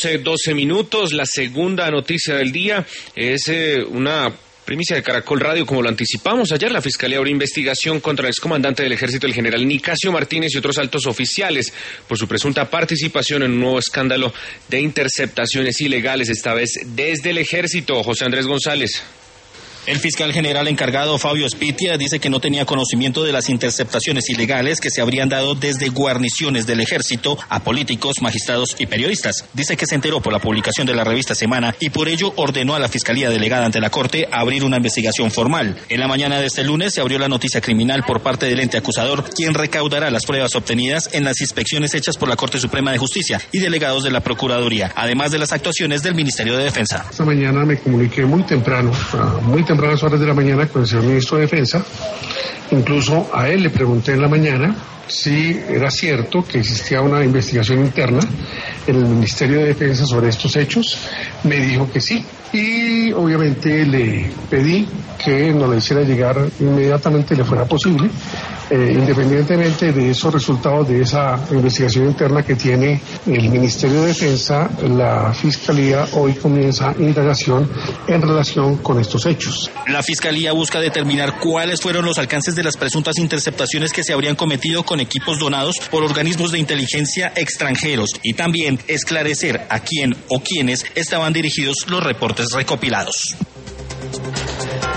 12 minutos, la segunda noticia del día es una primicia de Caracol Radio, como lo anticipamos ayer. La Fiscalía abrió investigación contra el excomandante del Ejército, el general Nicasio Martínez, y otros altos oficiales por su presunta participación en un nuevo escándalo de interceptaciones ilegales, esta vez desde el Ejército. José Andrés González. El fiscal general encargado, Fabio Spitia, dice que no tenía conocimiento de las interceptaciones ilegales que se habrían dado desde guarniciones del Ejército a políticos, magistrados y periodistas. Dice que se enteró por la publicación de la revista Semana y por ello ordenó a la Fiscalía delegada ante la Corte abrir una investigación formal. En la mañana de este lunes se abrió la noticia criminal por parte del ente acusador, quien recaudará las pruebas obtenidas en las inspecciones hechas por la Corte Suprema de Justicia y delegados de la Procuraduría, además de las actuaciones del Ministerio de Defensa. Esta mañana me comuniqué muy tempranas horas de la mañana con el señor ministro de Defensa. Incluso a él le pregunté en la mañana si era cierto que existía una investigación interna en el Ministerio de Defensa sobre estos hechos. Me dijo que sí. Y obviamente le pedí que nos la hiciera llegar inmediatamente le fuera posible, independientemente de esos resultados de esa investigación interna que tiene el Ministerio de Defensa. La Fiscalía hoy comienza indagación en relación con estos hechos. La Fiscalía busca determinar cuáles fueron los alcances de las presuntas interceptaciones que se habrían cometido con equipos donados por organismos de inteligencia extranjeros y también esclarecer a quién o quiénes estaban dirigidos los reportes recopilados.